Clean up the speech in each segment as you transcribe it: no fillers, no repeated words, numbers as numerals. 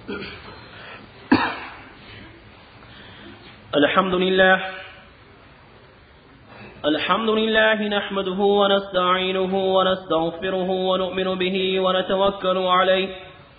الحمد لله نحمده ونستعينه ونستغفره ونؤمن به ونتوكل عليه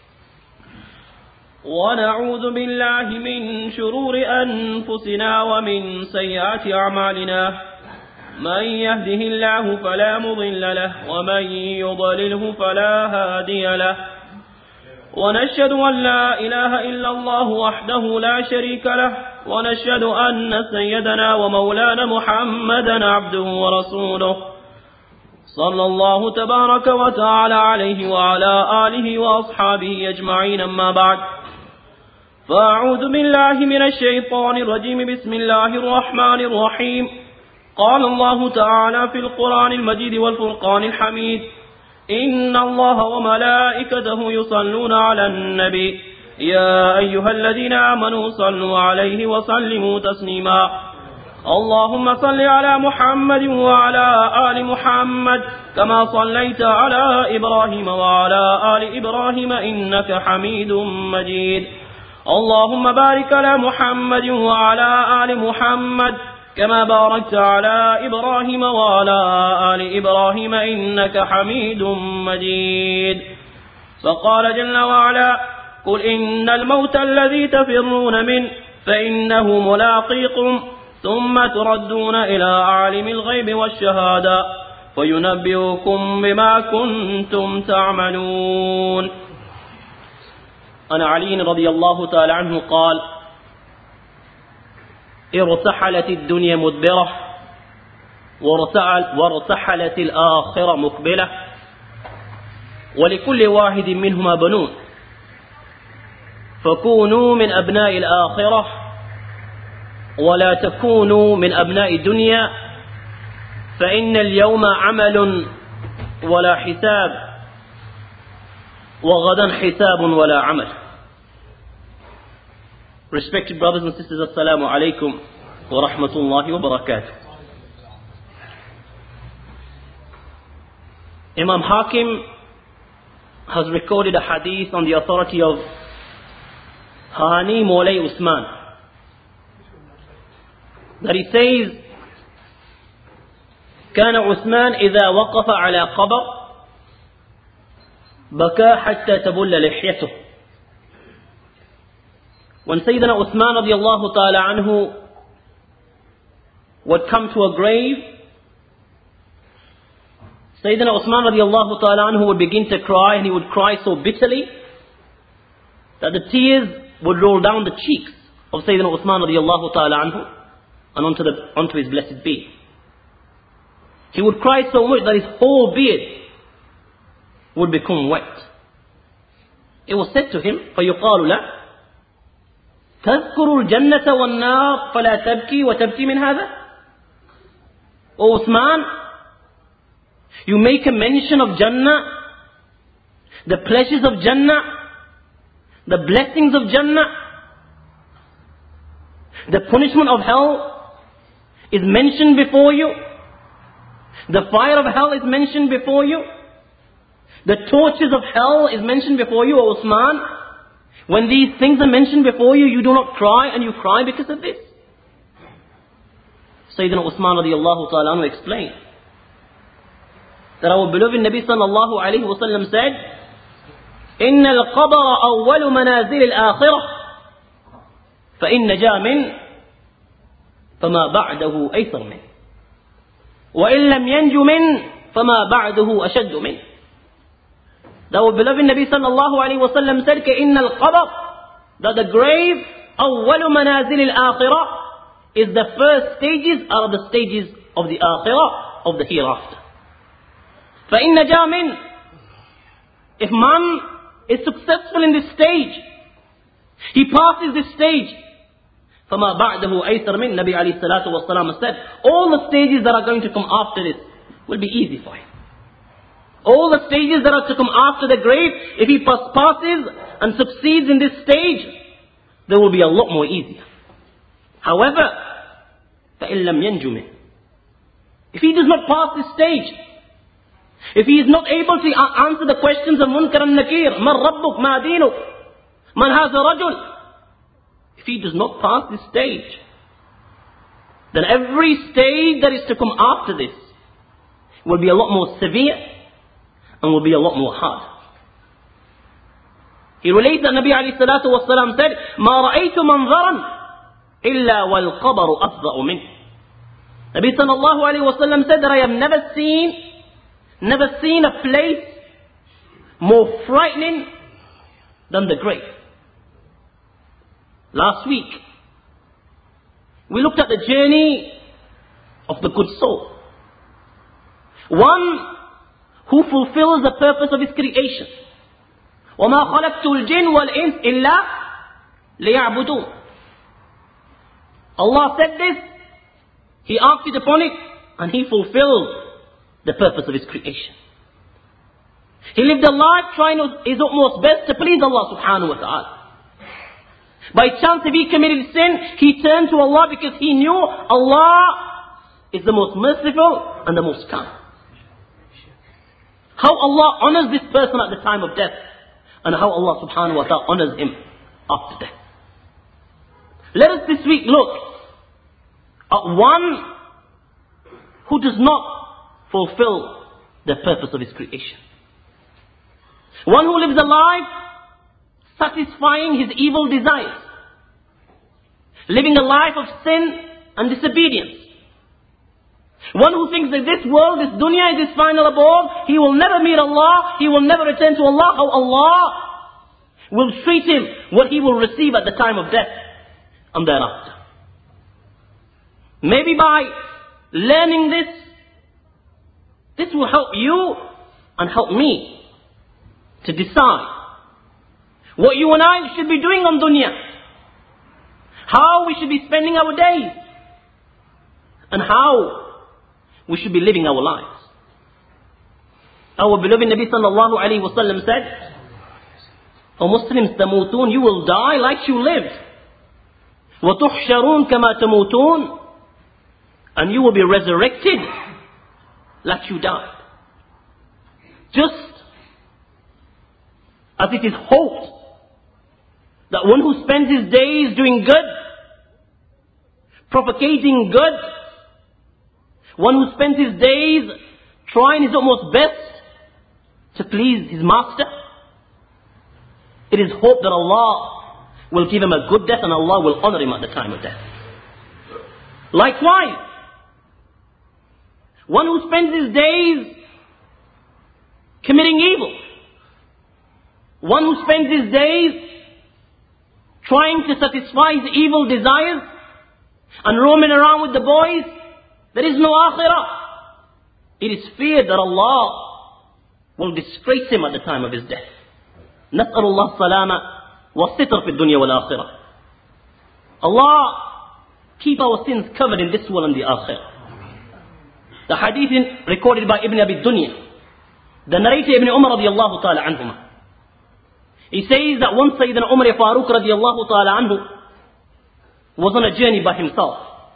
ونعوذ بالله من شرور أنفسنا ومن سيئات أعمالنا من يهده الله فلا مضل له ومن يضلله فلا هادي له ونشهد أن لا إله إلا الله وحده لا شريك له ونشهد أن سيدنا ومولانا محمدا عبده ورسوله صلى الله تبارك وتعالى عليه وعلى آله وأصحابه أجمعين. أما بعد، فأعوذ بالله من الشيطان الرجيم. بسم الله الرحمن الرحيم. قال الله تعالى في القرآن المجيد والفرقان الحميد: إن الله وملائكته يصلون على النبي يا أيها الذين آمنوا صلوا عليه وسلموا تسليما. اللهم صل على محمد وعلى آل محمد كما صليت على إبراهيم وعلى آل إبراهيم إنك حميد مجيد. اللهم بارك على محمد وعلى آل محمد كما باركت على إبراهيم وعلى آل إبراهيم إنك حميد مجيد. فقال جل وعلا: قل إن الموت الذي تفرون منه فإنه ملاقيكم ثم تردون إلى عالم الغيب والشهادة فينبئكم بما كنتم تعملون. عن علي رضي الله تعالى عنه قال: ارتحلت الدنيا مدبرة وارتحلت الآخرة مقبلة ولكل واحد منهما بنون فكونوا من أبناء الآخرة ولا تكونوا من أبناء الدنيا فإن اليوم عمل ولا حساب وغدا حساب ولا عمل. Respected brothers and sisters, Assalamu alaikum wa rahmatullahi wa barakatuh. Imam Hakim has recorded a hadith on the authority of Hani Mawlay Usman that he says: كان عثمان إذا وقف على قبر بكى حتى تبل لحيته. When Sayyidina Uthman radiallahu ta'ala anhu would come to a grave, Sayyidina Uthman radiallahu ta'ala anhu would begin to cry, and he would cry so bitterly that the tears would roll down the cheeks of Sayyidina Uthman radiallahu ta'ala anhu and onto his blessed beard. He would cry so much that his whole beard would become wet. It was said to him, فَيُقَالُ لَهُ تذكر الجنة والنار فلا تبكي وتبكي من هذا. O Uthman, you make a mention of Jannah, the pleasures of Jannah, the blessings of Jannah, the punishment of hell is mentioned before you, the fire of hell is mentioned before you, the tortures of hell is mentioned before you, O Uthman. When these things are mentioned before you, you do not cry, and you cry because of this. Sayyidina Uthman radiallahu ta'ala anhu explained that our beloved Nabi sallallahu alayhi wa sallam said: إِنَّ الْقَبَرَ أَوَّلُ مَنَازِلِ الْآخِرَةِ فَإِنَّ جَاءَ مِنْ فَمَا بَعْدَهُ أَيْسَرْ مِنْ وَإِنْ لَمْ يَنْجُ مِنْ فَمَا بَعْدَهُ أَشَدُّ مِنْ. That our beloved Nabi sallallahu alayhi wa sallam said: إِنَّ الْقَبَرَ, that the grave, أَوَّلُ مَنَازِلِ الْآخِرَةِ, is the first stages, are the stages of the akhirah, of the hereafter. فَإِنَّ جَاءَ مِنْ, if man is successful in this stage, he passes this stage, فَمَا بَعْدَهُ أَيْسَرْ مِنْ, Nabi alayhi salatu wa salam said, all the stages that are going to come after this will be easy for him. All the stages that are to come after the grave, if he passes and succeeds in this stage, there will be a lot more easier. However, فَإِن لَمْ يَنْجُ مِنْ, if he does not pass this stage, if he is not able to answer the questions of Munkar and Nakir, مَنْ رَبُّكْ مَا دِينُكْ, Man has a rajul. If he does not pass this stage, then every stage that is to come after this will be a lot more severe and will be a lot more hard. He relates that Nabi alayhi salatu wasalam said, مَا رَأَيْتُ مَنْظَرًا إِلَّا وَالْقَبَرُ أَفْضَأُ مِنْهُ. Nabi sallallahu alayhi wasallam said that I have never seen a place more frightening than the grave. Last week, we looked at the journey of the good soul. One who fulfills the purpose of his creation. وَمَا خَلَقْتُ الْجِنَّ وَالْإِنسَ إِلَّا لِيَعْبُدُونَ. Allah said this, He acted upon it, and He fulfilled the purpose of His creation. He lived a life trying his utmost best to please Allah subhanahu wa ta'ala. By chance, if he committed sin, he turned to Allah because he knew Allah is the most merciful and the most kind. How Allah honors this person at the time of death, and how Allah subhanahu wa ta'ala honors him after death. Let us this week look at one who does not fulfill the purpose of his creation. One who lives a life satisfying his evil desires, living a life of sin and disobedience. One who thinks that this world, this dunya is his final abode, he will never meet Allah, he will never return to Allah, how Allah will treat him, what he will receive at the time of death and thereafter. Maybe by learning this will help you and help me to decide what you and I should be doing on dunya, how we should be spending our days, and how we should be living our lives. Our beloved Nabi sallallahu alayhi wa sallam said, O Muslims, tamutun, you will die like you lived. وَتُحْشَرُونَ كَمَا تَمُوتُونَ, and you will be resurrected like you died. Just as it is hoped that one who spends his days doing good, propagating good, one who spends his days trying his utmost best to please his master, it is hoped that Allah will give him a good death and Allah will honor him at the time of death. Likewise, one who spends his days committing evil, one who spends his days trying to satisfy his evil desires and roaming around with the boys, there is no akhirah. It is feared that Allah will disgrace him at the time of his death. نسأل الله السلامة والستر في الدنيا والآخرة. Allah keep our sins covered in this world and the akhirah. The hadith recorded by Ibn Abi Dunya, the narrator Ibn Umar radiallahu ta'ala anhuma. He says that once Sayyidina Umar Farooq radiallahu ta'ala anhu was on a journey by himself.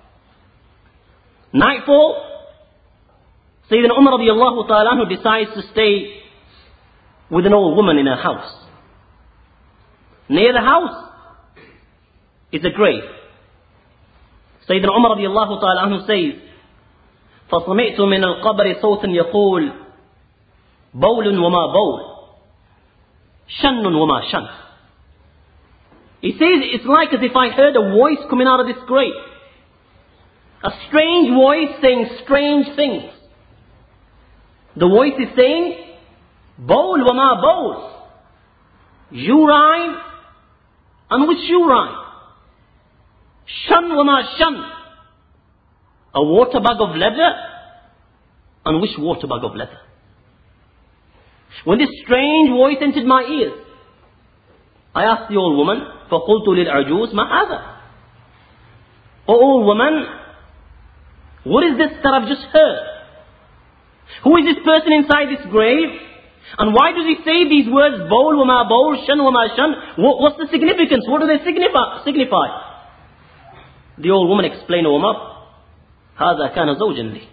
Nightfall, Sayyidina Umar radiallahu ta'ala anhu decides to stay with an old woman in her house. Near the house is a grave. Sayyidina Umar radiallahu ta'ala anhu says, فَصَمِعْتُ مِنَ الْقَبْرِ صَوْتًا يَقُولُ بَوْلٌ وَمَا بَوْلٌ شَنٌ وَمَا شَنٌ. He says, it's like as if I heard a voice coming out of this grave. A strange voice saying strange things. The voice is saying, Bowl وَمَا bowl. Urine and which urine? Shan وَمَا shan. A water bag of leather and which water bag of leather? When this strange voice entered my ears, I asked the old woman, فَقُلْتُ لِلْعَجُوزِ مَا هَذَا? O old woman, what is this that I've just heard? Who is this person inside this grave? And why does he say these words, bowl وَمَا bowl, shan وَمَا shan? What's the significance? What do they signify? The old woman explained, O Umar, هَذَا كَانَ زَوْجًا لِي.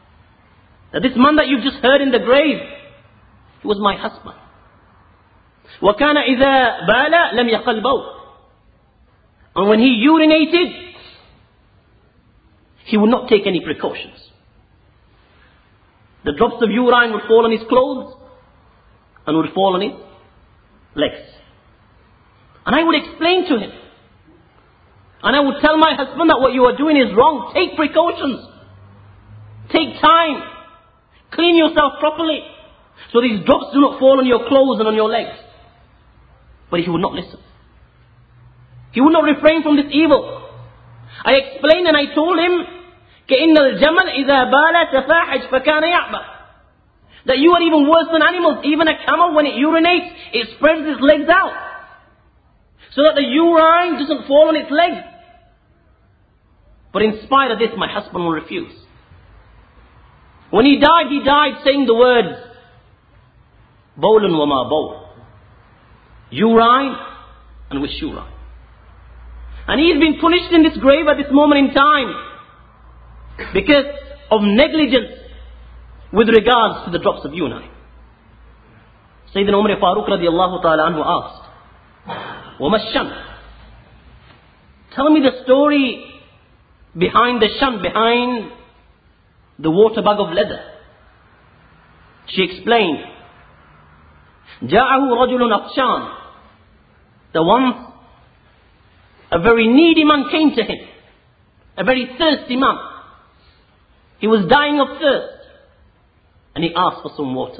That this man that you've just heard in the grave, he was my husband. وَكَانَ إِذَا بَالَ لَمْ يَقَلْ بَوْلٍ. And when he urinated, he would not take any precautions. The drops of urine would fall on his clothes and would fall on his legs. And I would explain to him. And I would tell my husband that what you are doing is wrong. Take precautions. Take time. Clean yourself properly, so these drops do not fall on your clothes and on your legs. But he would not listen. He would not refrain from this evil. I explained and I told him, كَإِنَّ الْجَمَلْ إِذَا بَالَ تَفَاحِجْ فَكَانَ يَعْبَى. That you are even worse than animals. Even a camel, when it urinates, it spreads its legs out, so that the urine doesn't fall on its legs. But in spite of this, my husband will refuse. When he died saying the words, بَوْلٌ وَمَا بَوْلٌ. Urine and with urine. And he is being punished in this grave at this moment in time because of negligence with regards to the drops of urine. Sayyidina Umar Farooq radiallahu ta'ala anhu asked, وَمَا الشَّنْ? Tell me the story behind the shan, behind the water bag of leather. She explained, جَاءَهُ رَجُلٌ أَقْشَانٌ. The once a very needy man came to him, a very thirsty man. He was dying of thirst, and he asked for some water.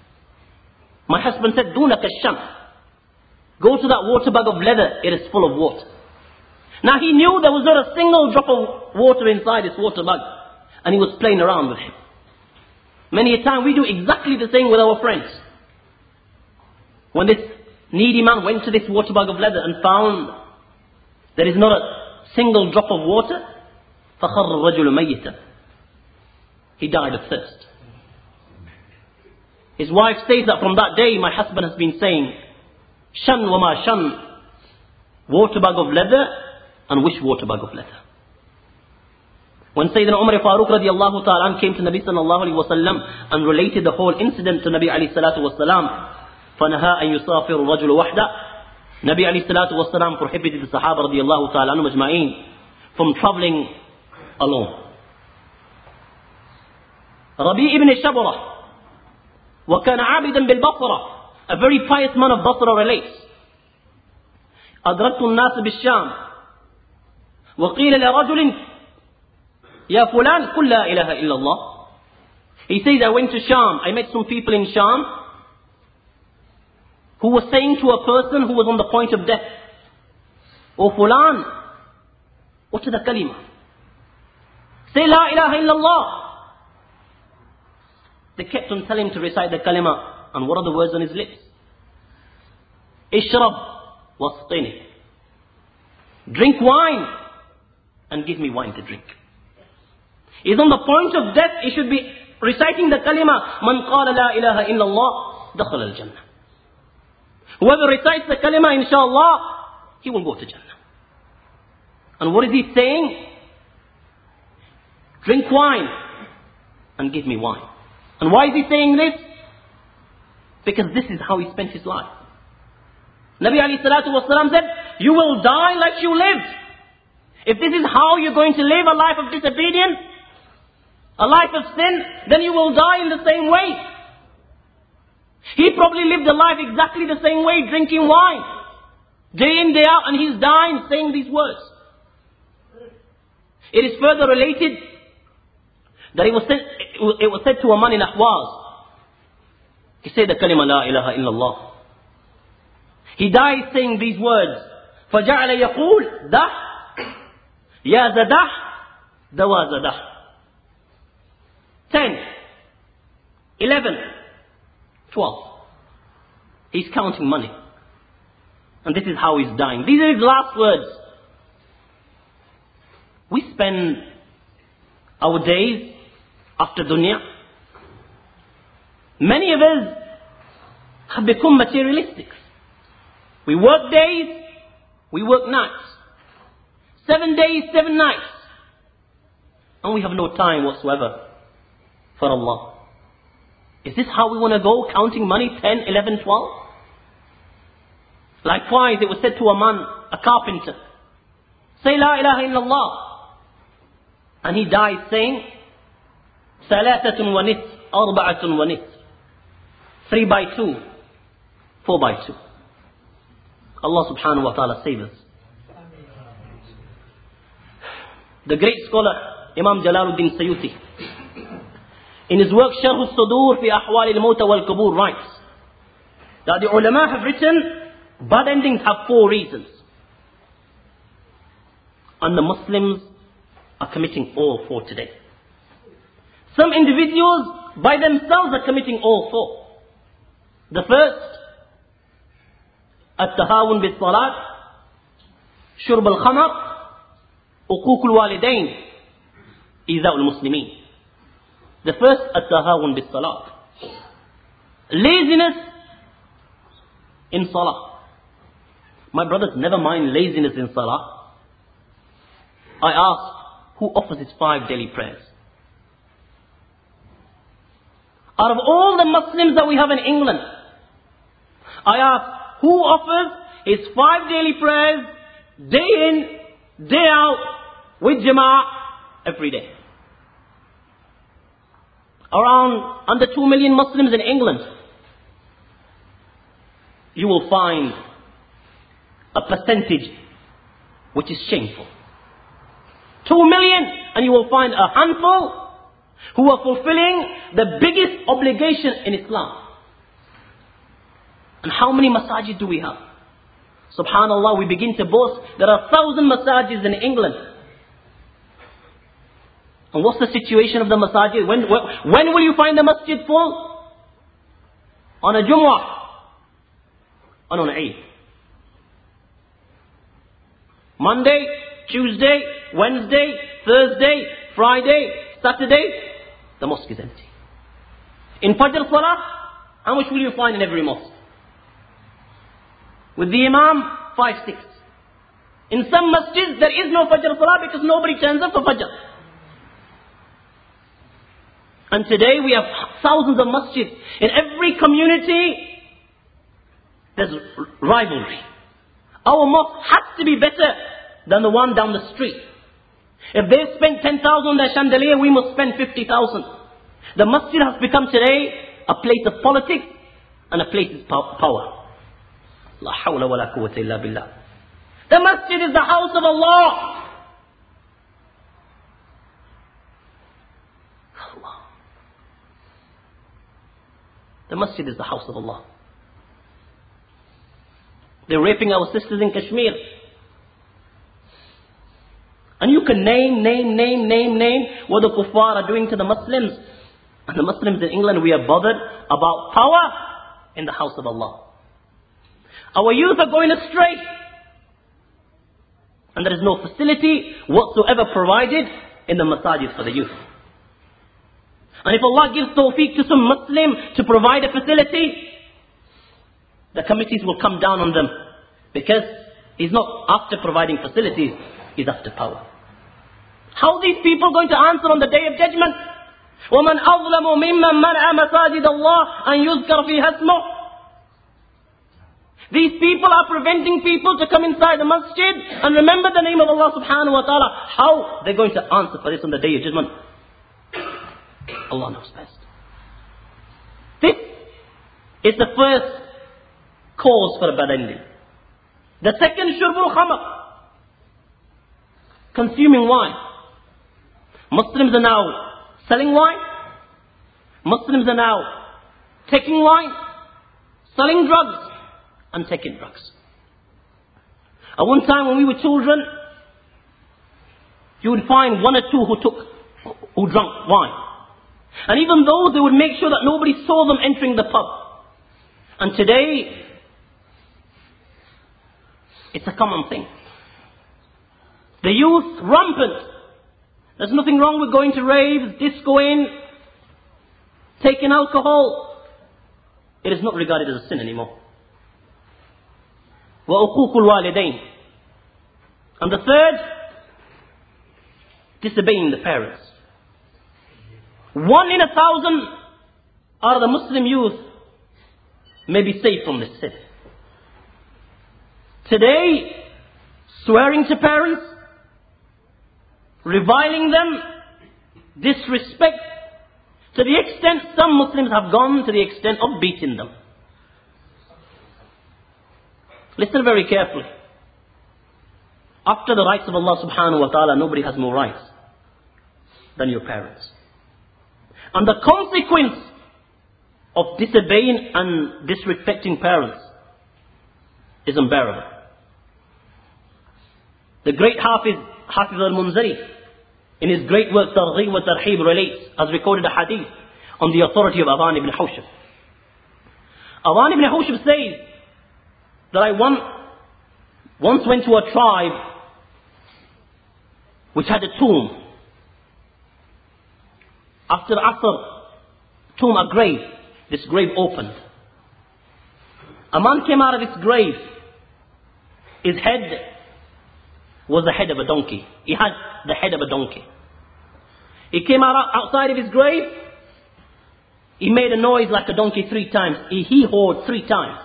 My husband said, دُونَكَ الشَّمْ. Go to that water bag of leather, it is full of water. Now he knew there was not a single drop of water inside this water bag, and he was playing around with him. Many a time we do exactly the same with our friends. When this needy man went to this water bag of leather and found there is not a single drop of water, فَخَرَّ الرَّجُلُ مَيِّتًا. He died of thirst. His wife says that from that day my husband has been saying, shan wa ma shan, water bag of leather, and which water bag of leather? When Sayyidina Umar Farooq radiallahu ta'ala came to Nabi sallallahu alayhi wa sallam and related the whole incident to Nabi alayhi salatu wa salam, فَنَهَا أَن يُسَافِرُ الرَّجُلُ وَحْدًا. Nabi alayhi salatu wa salam prohibited the Sahaba radiallahu ta'ala anhu majma'een from travelling alone. Rabi' ibn Shabra, وَكَانَ عَابِدًا بِالْبَصْرَةِ, a very pious man of Basra relates, أَدْرَكْتُ النَّاسِ بِالشَّامِ وَقِيلَ لِرَجُلٍ يَا فُلَانِ قُلْ لَا إِلَهَ إِلَّا اللَّهِ. He says, I went to Sham, I met some people in Sham who were saying to a person who was on the point of death, O Fulan, utter the kalima. Say La ilaha illallah. They kept on telling him to recite the kalima, and what are the words on his lips? Ishrab wasqini. Drink wine and give me wine to drink. He's on the point of death, he should be reciting the kalima, Man qala la ilaha illallah, dakhala al-jannah. Whoever recites the kalima, inshallah, he will go to Jannah. And what is he saying? Drink wine and give me wine. And why is he saying this? Because this is how he spent his life. Nabi alayhi salatu wasalam said, you will die like you lived. If this is how you're going to live a life of disobedience, a life of sin, then you will die in the same way. He probably lived a life exactly the same way, drinking wine, day in, day out, and he's dying saying these words. It is further related that it was said to a man in Ahwaz. He said the kalima la ilaha illallah. He died saying these words. فَجَعَلَ يَقُولُ دَحْ يَا زَدَحْ دَوَا زَدَحْ. 10, 11, 12. He's counting money. And this is how he's dying. These are his last words. We spend our days after dunya. Many of us have become materialistic. We work days, we work nights. 7 days, 7 nights. And we have no time whatsoever for Allah. Is this how we want to go, counting money, 10, 11, 12? Likewise, it was said to a man, a carpenter, say La ilaha illallah. And he died saying, Salatatun wa nis, arba'atun wa nis. 3 by 2, 4 by 2. Allah subhanahu wa ta'ala save us. The great scholar, Imam Jalaluddin Suyuti, in his work Sharh al-Sudur fi Ahwal al-Mawta wal-Qubur, writes that the ulama have written bad endings have 4 reasons. And the Muslims are committing all 4 today. Some individuals by themselves are committing all 4. The first, at-tahawun bis-salat, shurb al-khamar, uquq al-walidain, iza al-muslimin. The first, at-tahawun bis-salat. Laziness in salah. My brothers, never mind laziness in salah. I ask, who offers his 5 daily prayers? Out of all the Muslims that we have in England, I ask, who offers his 5 daily prayers, day in, day out, with Jama'ah, every day? Around under 2 million Muslims in England, you will find a percentage which is shameful. 2 million, and you will find a handful who are fulfilling the biggest obligation in Islam. And how many masajid do we have? Subhanallah, we begin to boast there are 1,000 masajid in England. And what's the situation of the masajid? When will you find the masjid full? On a Jumu'ah and on Eid. Monday, Tuesday, Wednesday, Thursday, Friday, Saturday, the mosque is empty. In Fajr Salah, how much will you find in every mosque? With the Imam, 5, 6. In some masjids, there is no Fajr Salah because nobody turns up for Fajr. And today we have thousands of masjids. In every community, there's rivalry. Our mosque has to be better than the one down the street. If they spent 10,000 on their chandelier, we must spend 50,000. The masjid has become today a place of politics and a place of power. La hawla wa la quwwata illa billah. The masjid is the house of Allah. Allah. The masjid is the house of Allah. They're raping our sisters in Kashmir. And you can name what the kuffar are doing to the Muslims. And the Muslims in England, we are bothered about power in the house of Allah. Our youth are going astray. And there is no facility whatsoever provided in the masajid for the youth. And if Allah gives tawfiq to some Muslim to provide a facility, the committees will come down on them. Because he's not after providing facilities, he's after power. How are these people going to answer on the day of judgment? وَمَنْ أَظْلَمُ مِمَّنْ مَنْعَ مَسَاجِدَ اللَّهِ أَنْ يُذْكَرَ فِيهَا اسْمُهُ. These people are preventing people to come inside the masjid and remember the name of Allah subhanahu wa ta'ala. How they're going to answer for this on the day of judgment? Allah knows best. This is the first cause for a bad ending. The second, shurbul khamar, consuming wine. Muslims are now selling wine. Muslims are now taking wine, selling drugs, and taking drugs. At one time when we were children, you would find 1 or 2 who drank wine. And even those, they would make sure that nobody saw them entering the pub. And today, it's a common thing. The youth, rampant. There's nothing wrong with going to raves, discoing, taking alcohol. It is not regarded as a sin anymore. وَأُقُوقُ الْوَالِدَيْنِ. And the third, disobeying the parents. 1 in 1,000 out of the Muslim youth may be saved from this sin. Today, swearing to parents, reviling them, disrespect, to the extent some Muslims have gone to the extent of beating them. Listen very carefully. After the rights of Allah subhanahu wa ta'ala, nobody has more rights than your parents. And the consequence of disobeying and disrespecting parents is unbearable. The great Hafiz al-Munzari, in his great work Targhib wa Tarhib, relates, has recorded a hadith on the authority of Aban ibn Hawshab. Aban ibn Hawshab says that I once went to a tribe which had a tomb. After Asr, tomb, a grave. This grave opened. A man came out of this grave. His head was the head of a donkey. He had the head of a donkey. He came out outside of his grave. He made a noise like a donkey 3 times. He hee-hawed 3 times.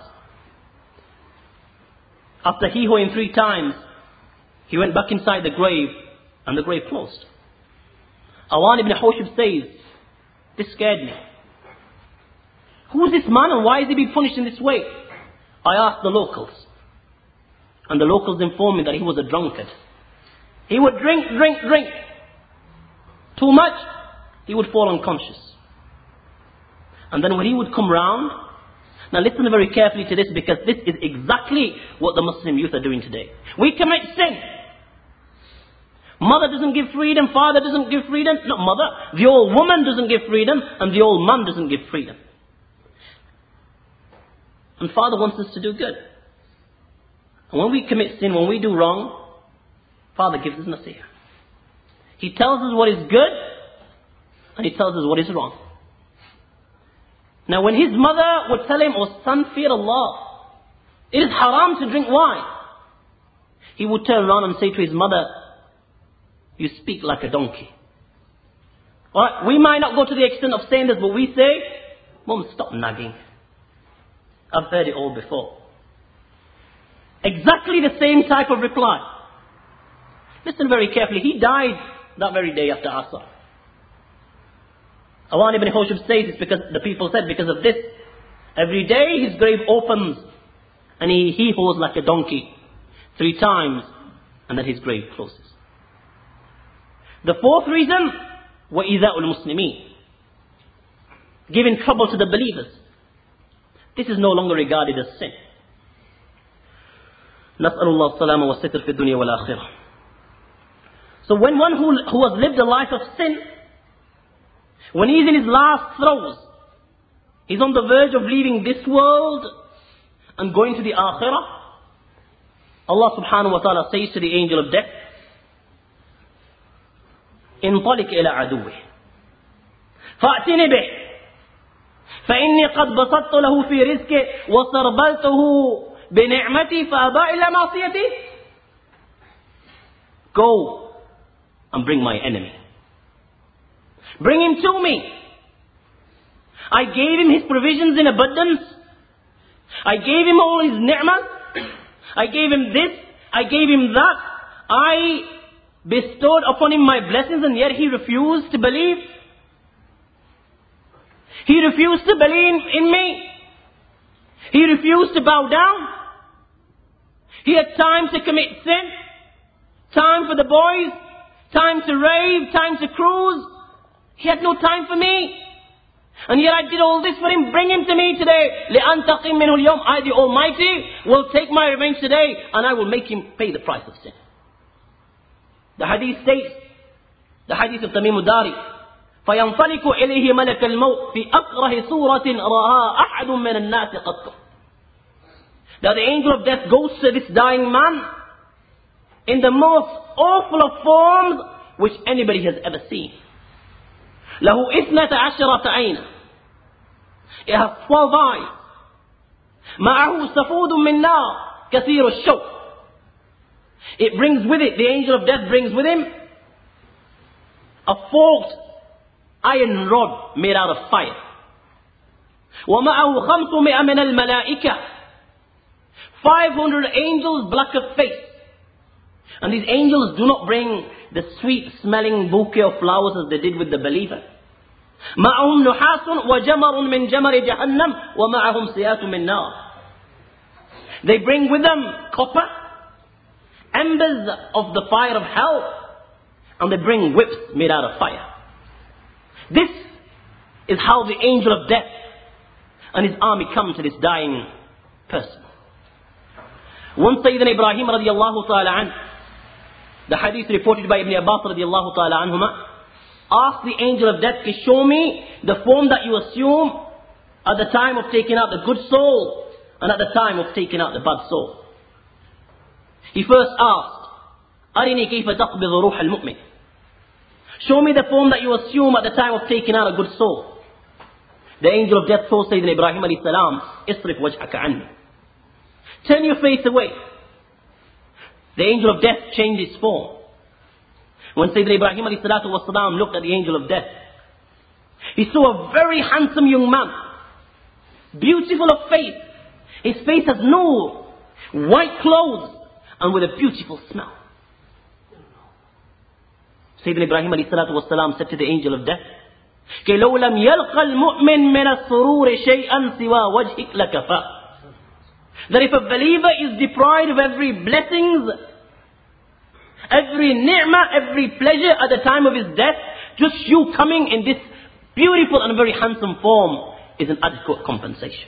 After hee-hawing 3 times, he went back inside the grave and the grave closed. Awan ibn Hawshab says, this scared me. Who is this man and why is he being punished in this way? I asked the locals. And the locals informed me that he was a drunkard. He would drink. Too much, he would fall unconscious. And then when he would come round, now listen very carefully to this, because this is exactly what the Muslim youth are doing today. We commit sin. Mother doesn't give freedom, father doesn't give freedom. Not mother, the old woman doesn't give freedom, and the old man doesn't give freedom. And father wants us to do good. And when we commit sin, when we do wrong, father gives us nasihah. He tells us what is good, and he tells us what is wrong. Now when his mother would tell him, oh son, fear Allah, it is haram to drink wine, he would turn around and say to his mother, you speak like a donkey. Alright, we might not go to the extent of saying this, but we say, Mom, stop nagging. I've heard it all before. Exactly the same type of reply. Listen very carefully. He died that very day after Asr. Awan ibn Hawshab says it's because the people said because of this. Every day his grave opens and he hee-haws like a donkey 3 times and then his grave closes. The 4th reason, وَإِذَاءُ الْمُسْلِمِينَ, giving trouble to the believers. This is no longer regarded as sin. نسأل الله السلامة والستر في الدنيا والآخرة. So when one who has lived a life of sin, when he's in his last throes, he's on the verge of leaving this world and going to the Akhirah, Allah subhanahu wa ta'ala says to the angel of death, انطلق إلى عدوه فأتني به فإني قد بسطت له في رزقه وسربلته بنعمتي فأبى إلى معصيتي. Go and bring my enemy. Bring him to me. I gave him his provisions in abundance. I gave him all his ni'mah. I gave him this. I gave him that. I bestowed upon him my blessings, and yet he refused to believe. He refused to believe in me. He refused to bow down. He had time to commit sin, time for the boys, time to rave, time to cruise. He had no time for me. And yet I did all this for him. Bring him to me today. لِأَنْتَقِمْ مِنْهُ الْيَوْمِ, I, the Almighty, will take my revenge today, and I will make him pay the price of sin. The hadith states, the hadith of Tamim Dari, فَيَنْفَلِكُ إِلَيْهِ مَلَكَ الْمَوْتِ فِي أَقْرَهِ صُورَةٍ رَآهَا أَحَدٌ مِنَ النَّاسِ قَطٌّ. That the angel of death goes to this dying man in the most awful of forms which anybody has ever seen. له 12 عينا. It has 12 eyes. معه سفود من نار كثير الشوك. It brings with it, the angel of death brings with him a forked iron rod made out of fire. ومعه 500 من الملائكة. 500 angels block a face. And these angels do not bring the sweet smelling bouquet of flowers as they did with the believer. معهم نحاس وجمر من جمر جهنم ومعهم سيات من نار. They bring with them copper, embers of the fire of hell, and they bring whips made out of fire. This is how the angel of death and his army come to this dying person. Once Sayyidina Ibrahim radiallahu ta'ala anh, the hadith reported by Ibn Abbas radiallahu ta'ala anhuma, asked the angel of death to show me the form that you assume at the time of taking out the good soul and at the time of taking out the bad soul. He first asked, أَرِنِي كَيْفَ تَقْبِضُ رُوحَ الْمُؤْمِنِ. Show me the form that you assume at the time of taking out a good soul. The angel of death told Sayyidina Ibrahim alayhi salam, إِصْرِفْ وَجْهَكَ عَنِّي. Turn your face away. The angel of death changed his form. When Sayyidina Ibrahim alayhi salatu wasalam looked at the angel of death, he saw a very handsome young man, beautiful of face. His face has nur, white clothes, and with a beautiful smell. Sayyidina Ibrahim alayhi salatu wasalam said to the angel of death, كَيْ لَوْ لَمْ يَلْقَ الْمُؤْمِنْ مِنَ السُّرُورِ شَيْئًا سِوَى وَجْهِكَ لَكَفَى. That if a believer is deprived of every blessings, every ni'mah, every pleasure at the time of his death, just you coming in this beautiful and very handsome form is an adequate compensation.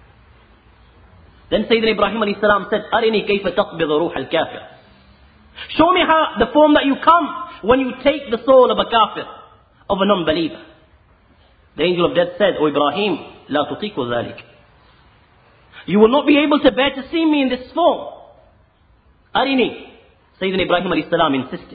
Then Sayyidina Ibrahim alayhi salam said, أَرِنِي كَيْفَ تَقْبِضُ رُوحَ الْكَافِرِ. Show me how the form that you come when you take the soul of a kafir, of a non-believer. The angel of death said, O Ibrahim, لَا تُطِيقُ ذَلِكَ. You will not be able to bear to see me in this form. Arini. Sayyidina Ibrahim alayhi salam insisted.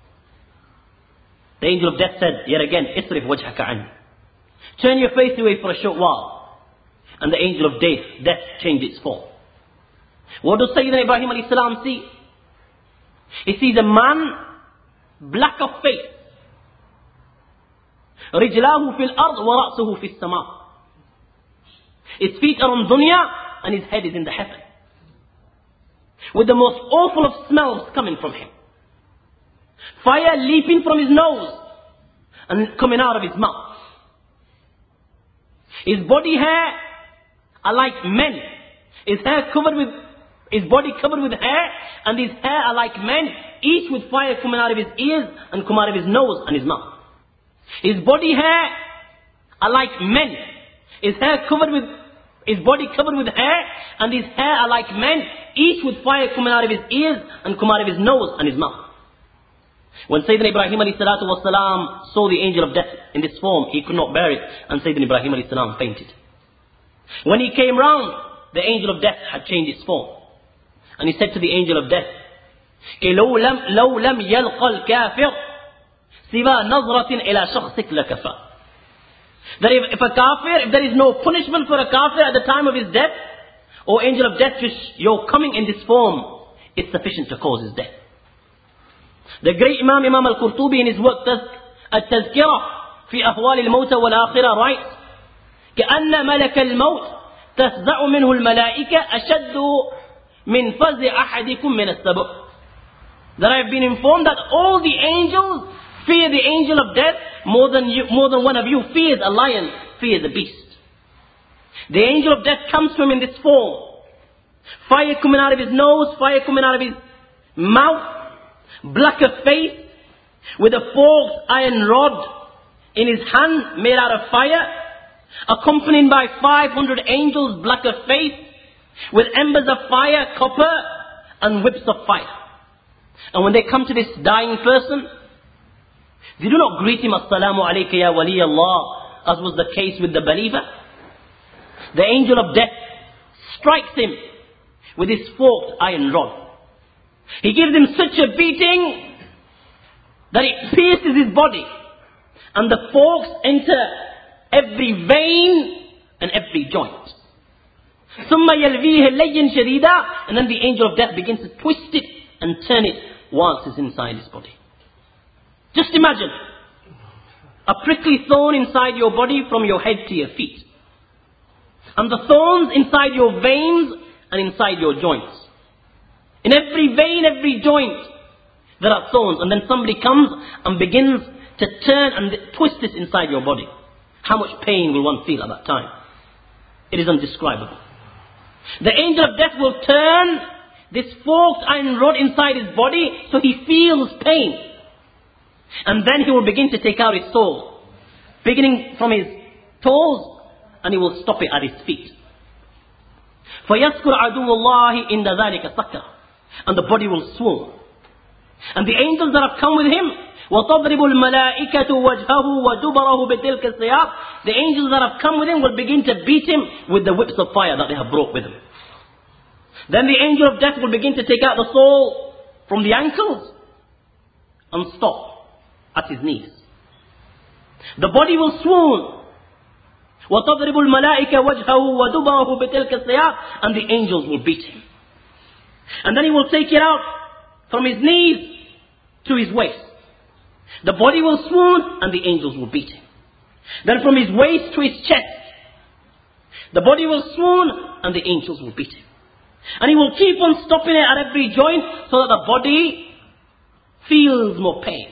The angel of death said, yet again, إِصْرِفْ وَجْهَكَ عَنِّي. Turn your face away for a short while. And the angel of death changed its form. What does Sayyidina Ibrahim alayhi salam see? He sees a man, black of face. رِجْلَاهُ فِي الْأَرْضِ وَرَأْسُهُ فِي السَّمَاءِ. His feet are on dunya and his head is in the heaven. With the most awful of smells coming from him. Fire leaping from his nose and coming out of his mouth. His body hair are like men. His body covered with hair, and his hair are like men, each with fire coming out of his ears and come out of his nose and his mouth. His body hair are like men. His body covered with hair, and his hair are like men, each with fire coming out of his ears and come out of his nose and his mouth. When Sayyidina Ibrahim alayhi salatu wasalam saw the angel of death in this form, he could not bear it, and Sayyidina Ibrahim alayhi salam fainted. When he came round, the angel of death had changed his form. And he said to the angel of death, لو لم يلقى الكافر سوى نظرة إلى شخصك لكفى. That if there is no punishment for a kafir at the time of his death, O angel of death, just your coming in this form is sufficient to cause his death. The great Imam al-Qurtubi in his work التذكرة في أهوال الموت والآخرة writes كأن ملك الموت تفزع منه الملائكة أشد من فزع أحدكم من السبع. That I have been informed that all the angels fear the angel of death more than one of you fears a lion, fears a beast. The angel of death comes to him in this form. Fire coming out of his nose, fire coming out of his mouth, black of face, with a forked iron rod in his hand made out of fire, accompanied by 500 angels black of face, with embers of fire, copper, and whips of fire. And when they come to this dying person, they do not greet him, Assalamu alayka ya wali Allah, as was the case with the believer. The angel of death strikes him with his forked iron rod. He gives him such a beating that it pierces his body, and the forks enter every vein and every joint. ثم يلويه لين شديدا, and then the angel of death begins to twist it and turn it whilst it's inside his body. Just imagine a prickly thorn inside your body from your head to your feet, and the thorns inside your veins and inside your joints. In every vein, every joint, there are thorns. And then somebody comes and begins to turn and twist this inside your body. How much pain will one feel at that time? It is indescribable. The angel of death will turn this forked iron rod inside his body so he feels pain. And then he will begin to take out his soul, beginning from his toes, and he will stop it at his feet. فَيَذْكُرْ عَدُوُّ اللَّهِ إِنَّ ذَلِكَ سَكَّرٌ. And the body will swoon. And the angels that have come with him, وَتَضْرِبُ الْمَلَائِكَةُ وَجْهَهُ وَدُبَرَهُ بِتِلْكَ السِّيَاطِ. The angels that have come with him will begin to beat him with the whips of fire that they have brought with them. Then the angel of death will begin to take out the soul from the ankles and stop at his knees. The body will swoon. وَتَضْرِبُ الْمَلَائِكَةُ وَجْهَهُ وَدُبَرَهُ بِتِلْكَ السِّيَاطِ. And the angels will beat him. And then he will take it out from his knees to his waist. The body will swoon and the angels will beat him. Then from his waist to his chest, the body will swoon and the angels will beat him. And he will keep on stopping it at every joint so that the body feels more pain.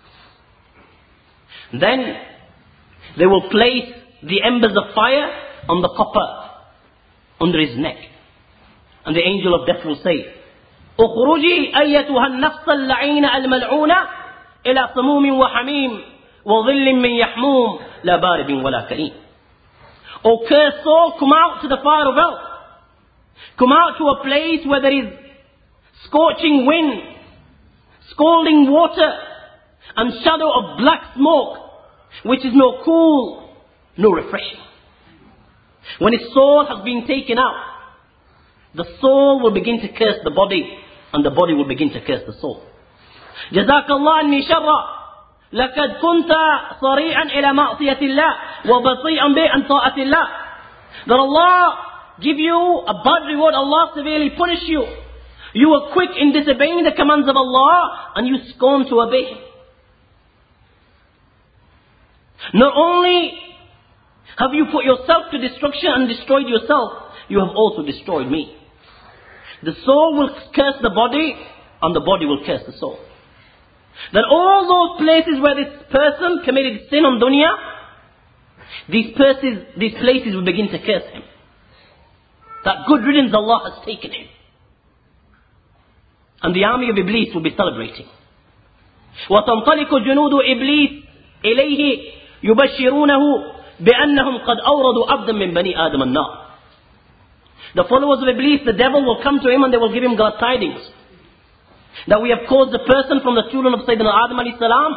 Then they will place the embers of fire on the copper under his neck. And the angel of death will say, اخرجي أيتها النفس اللعينة الملعونة إلى سموم وحميم وظل من يحموم لا بارد ولا كريم. O cursed soul, come out to the fire of hell. Come out to a place where there is scorching wind, scalding water, and shadow of black smoke, which is no cool, no refreshing. When his soul has been taken out, the soul will begin to curse the body, and the body will begin to curse the soul. جزاك الله أني شرا لقد كنت صريعا إلى معصية الله وبطيئا بعن طاعة الله. That Allah give you a bad reward, Allah severely punish you. You were quick in disobeying the commands of Allah and you scorn to obey Him. Not only have you put yourself to destruction and destroyed yourself, you have also destroyed me. The soul will curse the body and the body will curse the soul. That all those places where this person committed sin on dunya, these places will begin to curse him. That good riddance Allah has taken him. And the army of Iblis will be celebrating. وَتَنْطَلِقُ جُنُودُ إِبْلِيسِ إِلَيْهِ يُبَشِّرُونَهُ بِأَنَّهُمْ قَدْ أَوْرَدُوا عَبْدًا مِّن بَنِي آدَمَ النَّارِ. The followers of Iblis, the devil, will come to him and they will give him glad tidings that we have caused the person from the children of Sayyidina Adam alayhi salam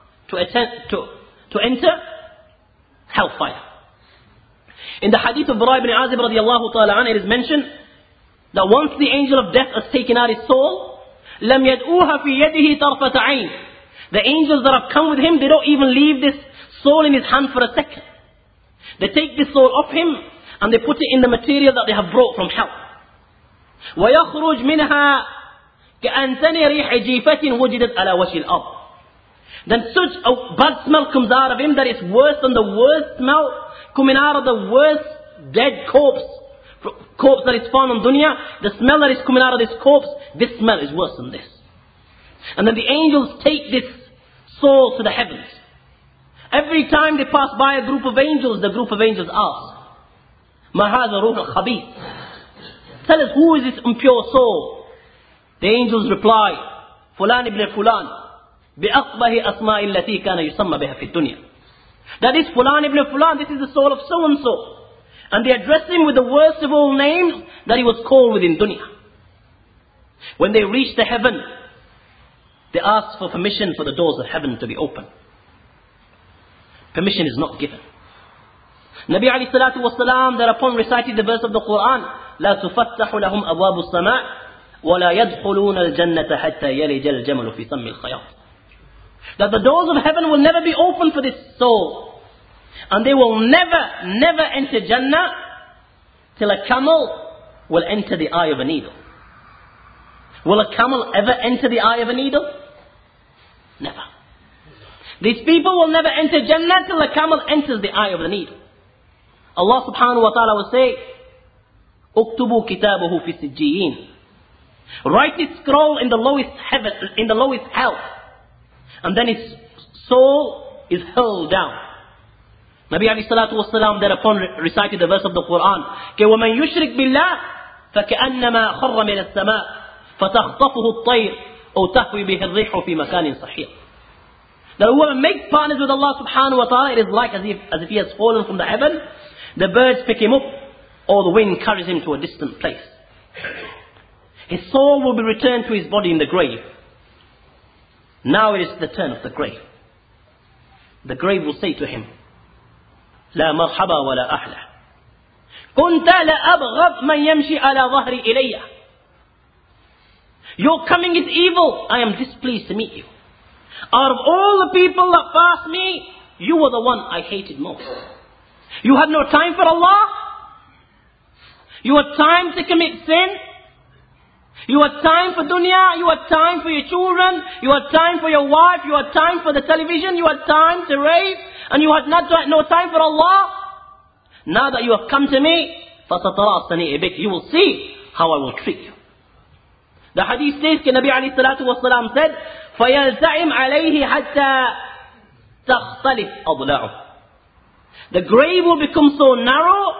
to enter hellfire. In the hadith of Bara ibn Azib radiallahu ta'ala an, it is mentioned that once the angel of death has taken out his soul, لَمْ يَدْعُوهَا فِي يَدِهِ طَرْفَةَ عَيْنٍ. The angels that have come with him, they don't even leave this soul in his hand for a second. They take this soul off him and they put it in the material that they have brought from hell. وَيَخْرُجْ مِنْهَا كَأَنْتَنِ رِيحِ جِيفَةٍ وُجِدَتْ عَلَى وَجْهِ الْأَرْضِ. Then such a bad smell comes out of him that is worse than the worst smell coming out of the worst dead corpse that is found on dunya. The smell that is coming out of this corpse, this smell is worse than this. And then the angels take this soul to the heavens. Every time they pass by a group of angels, the group of angels ask, مَا هَذَا رُوحُ الْخَبِيثِ. Tell us, who is this impure soul? The angels reply, فُلَانِ ibn فُلَانِ بِأَقْبَهِ أَسْمَاءِ الَّتِي كَانَ يُسَمَّ بِهَا فِي الدُّنْيا. That is Fulan ibn Fulan, this is the soul of so and so. And they address him with the worst of all names that he was called with in dunya. When they reach the heaven, they ask for permission for the doors of heaven to be open. Permission is not given. Nabi alayhi salatu wasalam thereupon recited the verse of the Quran, لا تفتح لهم أبواب السماء ولا يدخلون الجنة حتى يلج الجمل في سم الخياط. That the doors of heaven will never be open for this soul. And they will never enter Jannah till a camel will enter the eye of a needle. Will a camel ever enter the eye of a needle? Never. These people will never enter Jannah till a camel enters the eye of the needle. Allah subhanahu wa ta'ala will say, اكتبوا كتابه في السجيين. Write his scroll in the lowest heaven, in the lowest hell. And then his soul is hurled down. Nabi alayhi salatu wasalam thereupon recited the verse of the Quran. وَمَنْ يُشْرِكْ بِاللَّهِ فَكَأَنَّمَا خَرَّ مِنَ السَّمَاءِ فَتَخْطَفُهُ الطَّيْرُ أَوْ تَهْوِي بِهِ الرِّيحُ فِي مَكَانٍ صَحِيحٍ. That whoever makes partners with Allah subhanahu wa ta'ala, it is like as if he has fallen from the heaven. The birds pick him up, or the wind carries him to a distant place. His soul will be returned to his body in the grave. Now it is the turn of the grave. The grave will say to him, لا مرحبا ولا أهلا كنت لأبغض من يمشي على ظهري إلي. Your coming is evil. I am displeased to meet you. Out of all the people that passed me, you were the one I hated most. You had no time for Allah. You had time to commit sin. You had time for dunya. You had time for your children. You had time for your wife. You had time for the television. You had time to rave. And you had no time for Allah. Now that you have come to me, فَسَتَرَى بِكَ, you will see how I will treat you. The hadith says, Nabi alayhi salatu wasalam said, فَيَلْتَعِمْ عَلَيْهِ حَتَّى تَخْتَلِفْ أَضْلَعُهُ. The grave will become so narrow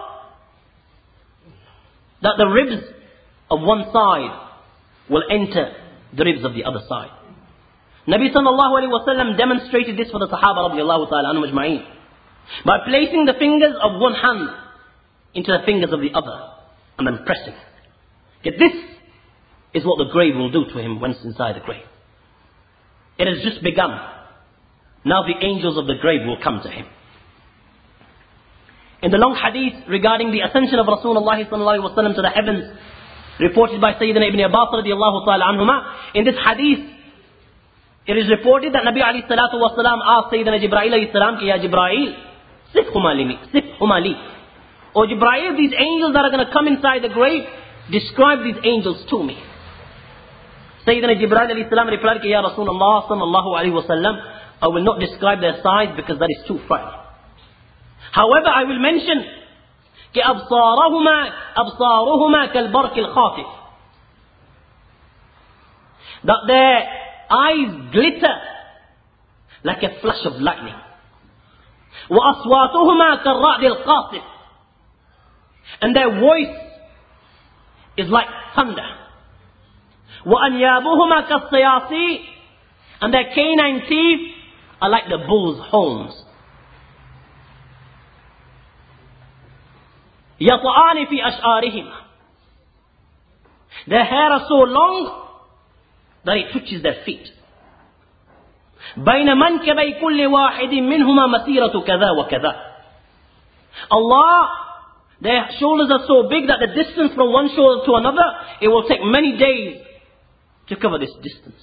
that the ribs of one side will enter the ribs of the other side. Nabi sallallahu alayhi wa sallam demonstrated this for the Sahaba radiallahu ta'ala anhum ajma'een by placing the fingers of one hand into the fingers of the other and then pressing. Yet this is what the grave will do to him once inside the grave. It has just begun. Now the angels of the grave will come to him. In the long hadith regarding the ascension of Rasulullah sallallahu alayhi wa sallam to the heavens, reported by Sayyidina Ibn Abbas radiallahu ta'ala anhuma, in this hadith, it is reported that Nabi alayhi salatu wa salam asked Sayyidina Jibreel alayhi salam, Ya Jibreel, sifhuma li. O Jibreel, these angels that are going to come inside the grave, describe these angels to me. Sayyidina Jibreel alayhi salam replied, Ya Rasulullah sallallahu alayhi wa sallam, I will not describe their size because that is too frightening. However, I will mention أبصارهما كالبرق الخاطف, that their eyes glitter like a flash of lightning. وأصواتهما كالرعد القاصف, and their voice is like thunder. وأنيابهما كالصياصي, and their canine teeth are like the bull's horns. يطعان في أشعارهما, their hair are so long that it touches their feet. بين منكبي كل واحد منهما مسيرة كذا وكذا. Allah, their shoulders are so big that the distance from one shoulder to another, it will take many days to cover this distance.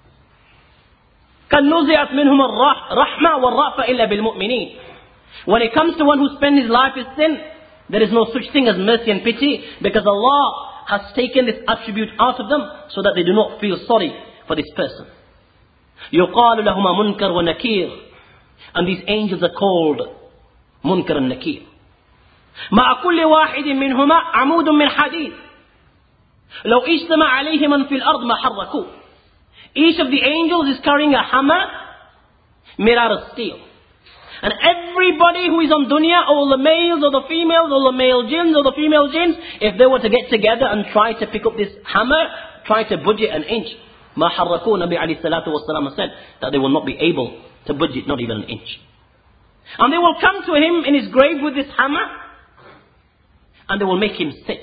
كَنْ نُزِعَتْ مِنْهُمَا الرَّحْمَةِ وَالرَّأْفَةِ إِلَّا بِالْمُؤْمِنِينَ. When it comes to one who spends his life in sin, there is no such thing as mercy and pity, because Allah has taken this attribute out of them so that they do not feel sorry for this person. يُقَالُ لَهُمَا مُنْكَرٌ وَنَكِيرٌ, and these angels are called Munkar and Nakir. مع كل واحد منهما عمود من حديد لو اجتمع عليه من في الأرض ما حركوه. Each of the angels is carrying a hammer made out of steel. And everybody who is on dunya, all the males or the females, all the male jinns or the female jinns, if they were to get together and try to pick up this hammer, try to budge it an inch, ما حركوه, Nabi alayhi salatu wasalam said that they will not be able to budge it, not even an inch. And they will come to him in his grave with this hammer, and they will make him sit.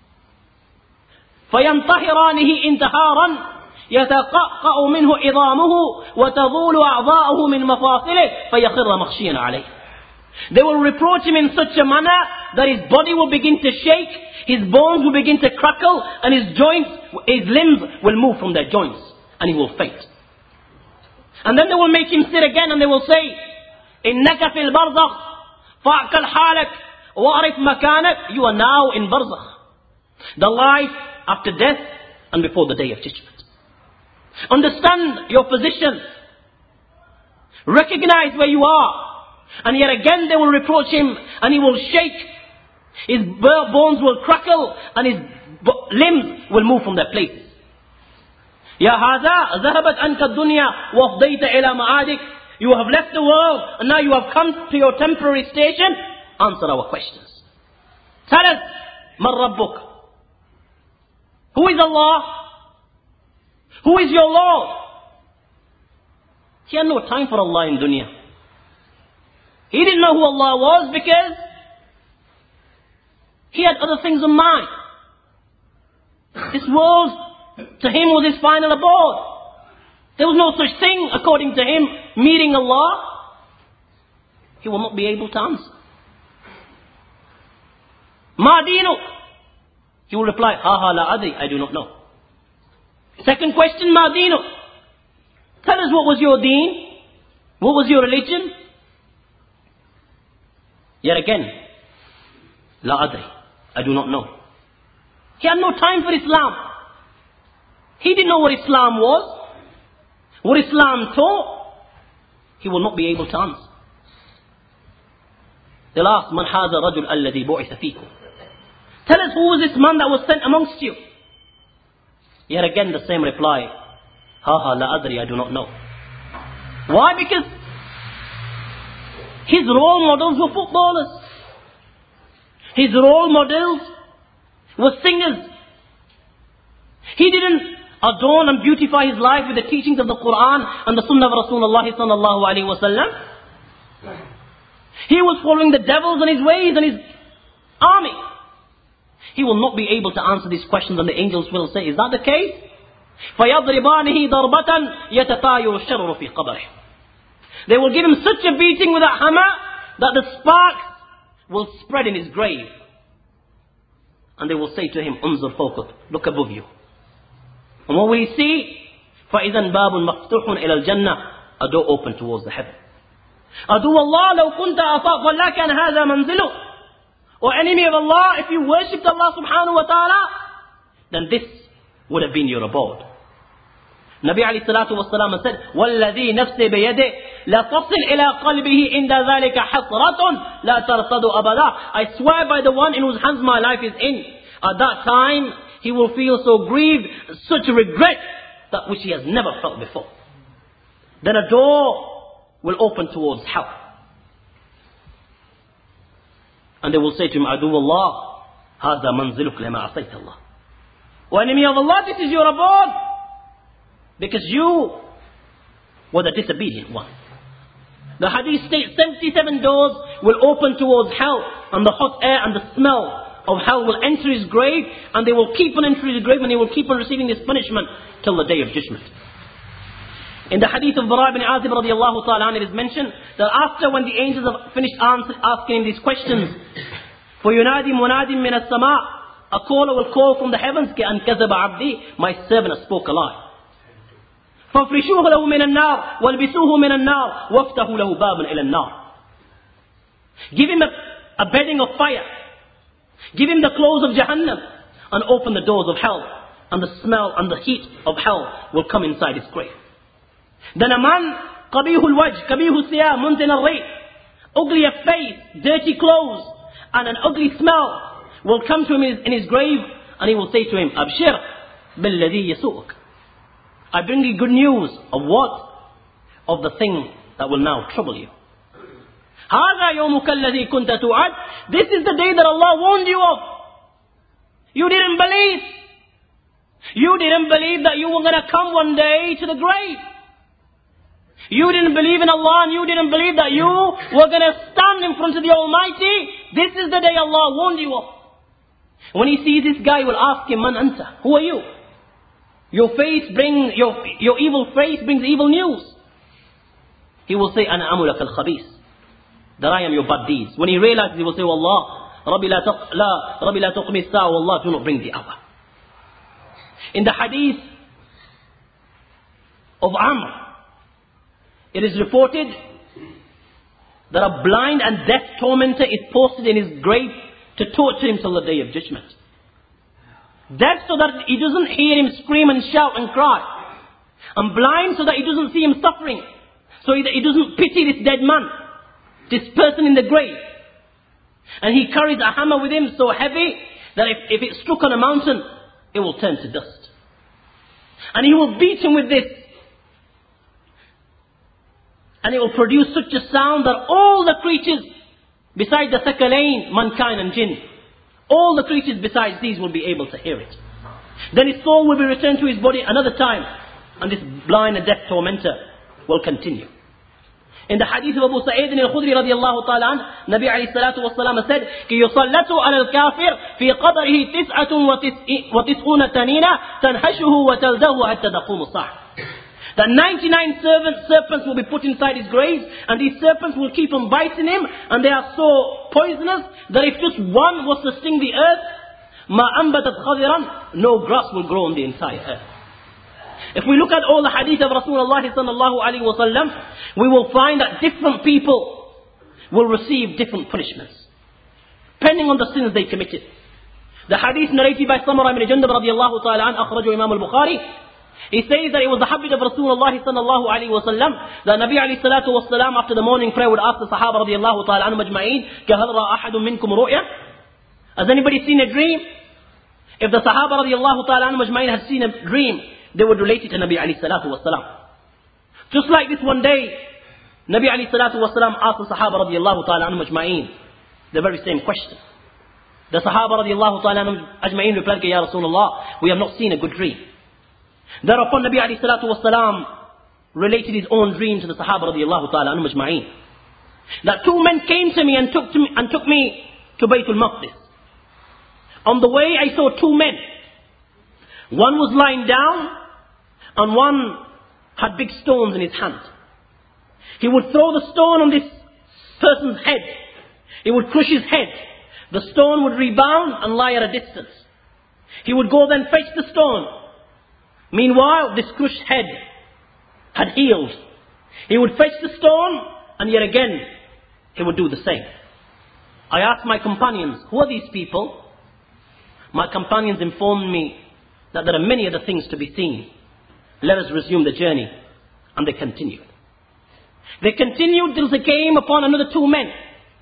فَيَنْطَهِرَانِهِ إِنْتِهَارًا يتقطع منه عظامه وتظول أعضاؤه من مفاصله فيخر مخشيا عليه. They will reproach him in such a manner that his body will begin to shake, his bones will begin to crackle, and his joints, his limbs will move from their joints, and he will faint. And then they will make him sit again, and they will say, إنك في البرزخ فاعقل حالك وأعرف مكانك. You are now in barzakh, the life after death and before the day of judgment. Understand your position. Recognize where you are. And yet again they will reproach him, and he will shake. His bones will crackle and his limbs will move from their places. Ya هذا ذهبت عنك الدنيا وافضيت إلى معادك. You have left the world and now you have come to your temporary station. Answer our questions. Tell us, من ربك? Who is Allah? Who is your Lord? He had no time for Allah in dunya. He didn't know who Allah was because he had other things in mind. This world, to him, was his final abode. There was no such thing, according to him, meeting Allah. He will not be able to answer. Ma dinuk? He will reply, ha la adri, I do not know. Second question, ma dinuk? Tell us, what was your deen? What was your religion? Yet again, la adri, I do not know. He had no time for Islam. He didn't know what Islam was, what Islam taught. He will not be able to answer. They'll ask, man hadha rajul alladhi bu'itha fikum? Tell us, who was this man that was sent amongst you? Yet again the same reply, ha la adri, I do not know. Why? Because his role models were footballers. His role models were singers. He didn't adorn and beautify his life with the teachings of the Quran and the Sunnah of Rasulullah sallallahu alaihi wasallam. He was following the devils and his ways and his army. He will not be able to answer these questions, and the angels will say, is that the case? فَيَضْرِبَانِهِ ضَرْبَةً يَتَطَايُرُ الشَّرُرُ فِي قَبْرِهِ. They will give him such a beating with a hammer that the sparks will spread in his grave. And they will say to him, انظر فوقك, look above you. And what will he see? فَإِذًا بَابٌ مَفْتُحٌ إِلَى الْجَنَّةِ, a door open towards the heaven. أَدُوَّ اللَّهِ لَوْ كُنْتَ أَطَاقَ وَلَّا كَانَ هَذَا مَنْزِلُهُ. Or enemy of Allah, if you worshipped Allah subhanahu wa ta'ala, then this would have been your abode. Nabi alayhi salatu wa salam said, وَالَّذِي نَفْسِ بِيَدِهِ لَتَصِلْ إِلَىٰ قَلْبِهِ إِنْدَ ذَلِكَ حَسْرَةٌ لَا تَرْتَدُ أَبَدًا. I swear by the one in whose hands my life is in. At that time, he will feel so grieved, such regret, that which he has never felt before. Then a door will open towards hell. And they will say to him, Adu Allah, هَذَا مَنْزِلُكَ لَمَا عَصَيْتَ اللَّهِ. O enemy of Allah, this is your abode, because you were the disobedient one. The hadith states 77 doors will open towards hell, and the hot air and the smell of hell will enter his grave, and they will keep on entering his grave, and he will keep on receiving this punishment till the day of judgment. In the hadith of Bara ibn Azib radiallahu ta'ala, it is mentioned that after when the angels have finished asking him these questions, فَيُنَادِي مُنَادٍ مِّنَ السَّمَاءِ, a caller will call from the heavens, كَأَنْ كَذَبَ عَبْدِي, my servant has spoke a lie. فَافْرِشُوهُ لَهُ مِنَ النَّارِ وَالْبِسُوهُ مِنَ النَّارِ وَافْتَهُ لَهُ بَابًا إِلَى النَّارِ. Give him a bedding of fire. Give him the clothes of Jahannam, and open the doors of hell, and the smell and the heat of hell will come inside his grave. Then a man, قَبِيهُ الْوَجْهِ قَبِيهُ الثِّيَابِ مُنْتِنَ الرِّيحِ, ugly of face, dirty clothes, and an ugly smell will come to him in his grave, and he will say to him, أَبْشِرْ بِالَّذِي يَسُوءُكَ. I bring you good news of what? Of the thing that will now trouble you. هَذَا يَوْمُكَ الَّذِي كُنْتَ تُوعَدْ. This is the day that Allah warned you of. You didn't believe. You didn't believe that you were going to come one day to the grave. You didn't believe in Allah, and you didn't believe that you were going to stand in front of the Almighty. This is the day Allah warned you of. When he sees this guy, he will ask him, Man anta? Who are you? Your evil face brings evil news. He will say, Ana amulak al-khabis, that I am your bad deeds. When he realizes, he will say, Wallah, Rabbi la tuqmi as-sa'a, Wallah, do not bring the hour. In the hadith of Amr, it is reported that a blind and deaf tormentor is posted in his grave to torture him till the day of judgment. Deaf so that he doesn't hear him scream and shout and cry. And blind so that he doesn't see him suffering. So that he doesn't pity this dead man, this person in the grave. And he carries a hammer with him so heavy that if it struck on a mountain, it will turn to dust. And he will beat him with this. And it will produce such a sound that all the creatures, besides the Thaqalain, mankind and jinn, all the creatures besides these will be able to hear it. Then his soul will be returned to his body another time. And this blind and deaf tormentor will continue. In the hadith of Abu Sa'id al-Khudri radiyallahu ta'ala anh, Nabi alayhi salatu wassalam said, كي يصلت على الكافر في قبره 99 تنينة تنهشه وتلده حتى تقوم الساعة. That 99 serpents will be put inside his grave, and these serpents will keep on biting him, and they are so poisonous that if just one was to sting the earth, ما أنبتت خضرا, no grass will grow on the entire earth. If we look at all the hadith of Rasulullah sallallahu alaihi wasallam, we will find that different people will receive different punishments, depending on the sins they committed. The hadith narrated by Samura ibn Jundub radiyallahu ta'ala an, akhrajahu Imam al-Bukhari, he says that it was the habit of Rasulullah sallallahu alaihi wasallam that Nabi alayhi salatu wasalam after the morning prayer would ask the Sahaba radiyallahu ta'ala anhum ajma'in, كَهَلْ رَأَ أَحَدٌ مِّنْكُمْ رُؤْيَةً? Has anybody seen a dream? If the Sahaba radiyallahu ta'ala anhum ajma'in had seen a dream, they would relate it to Nabi alayhi salatu wasalam. Just like this one day, Nabi alayhi salatu wasalam asked the Sahaba radiyallahu ta'ala anhum ajma'in the very same question. The Sahaba radiyallahu ta'ala anhum ajma'in replied, Ya Rasulullah, we have not seen a good dream. Thereupon Nabi alayhi salatu wasalam related his own dream to the Sahaba radiyallahu ta'ala anhum ajma'in. That two men came to me and took me to Baytul Maqdis. On the way I saw two men. One was lying down and one had big stones in his hand. He would throw the stone on this person's head. He would crush his head. The stone would rebound and lie at a distance. He would go then fetch the stone. Meanwhile, this crushed head had healed. He would fetch the stone and yet again he would do the same. I asked my companions, who are these people? My companions informed me that there are many other things to be seen. Let us resume the journey. And they continued. They continued till they came upon another two men.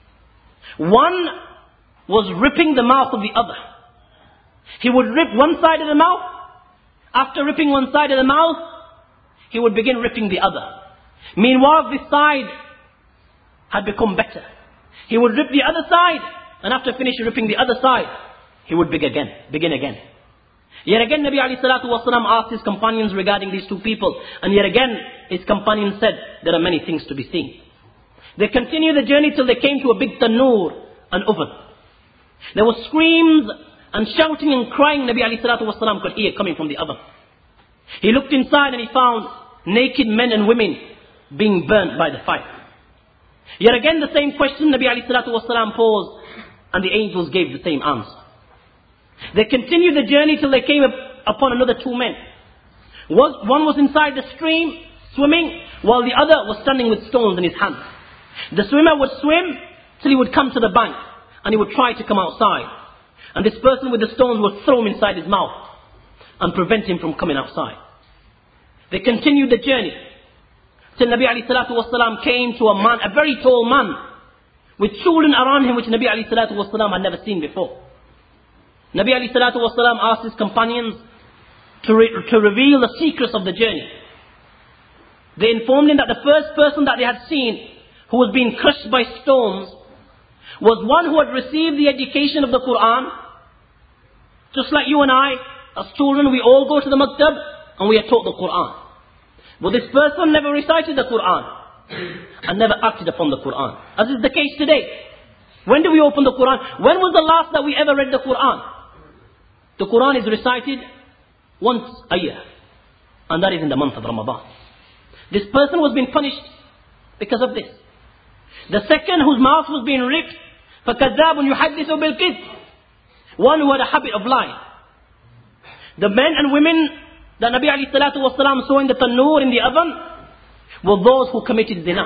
One was ripping the mouth of the other. He would rip one side of the mouth. After ripping one side of the mouth, he would begin ripping the other. Meanwhile, this side had become better. He would rip the other side, and after finishing ripping the other side, he would begin again. Yet again, Nabi alayhi salatu wasalam asked his companions regarding these two people. And yet again, his companions said, there are many things to be seen. They continued the journey till they came to a big tanur, an oven. There were screams and shouting and crying Nabi alayhi salatu wasalam could hear coming from the oven. He looked inside and he found naked men and women being burnt by the fire. Yet again, the same question Nabi alayhi salatu wasalam posed, and the angels gave the same answer. They continued the journey till they came upon another two men. One was inside the stream, swimming, while the other was standing with stones in his hand. The swimmer would swim till he would come to the bank, and he would try to come outside. And this person with the stones would throw him inside his mouth, and prevent him from coming outside. They continued the journey, till Nabi alayhi salatu wasalam came to a man, a very tall man, with children around him which Nabi alayhi salatu wasalam had never seen before. Nabi alayhi salatu wasalam asked his companions to reveal the secrets of the journey. They informed him that the first person that they had seen who was being crushed by stones was one who had received the education of the Quran. Just like you and I, as children, we all go to the maktab and we are taught the Quran. But this person never recited the Quran and never acted upon the Quran, as is the case today. When do we open the Quran? When was the last that we ever read the Quran? The Quran is recited once a year, and that is in the month of Ramadan. This person was being punished because of this. The second, whose mouth was being ripped, فَكَذَّابٌ يُحَدِّثُ بِالْكِذْبِ, one who had a habit of lying. The men and women that Nabi alayhi salatu wasalam saw in the tanur, in the oven, were those who committed zina.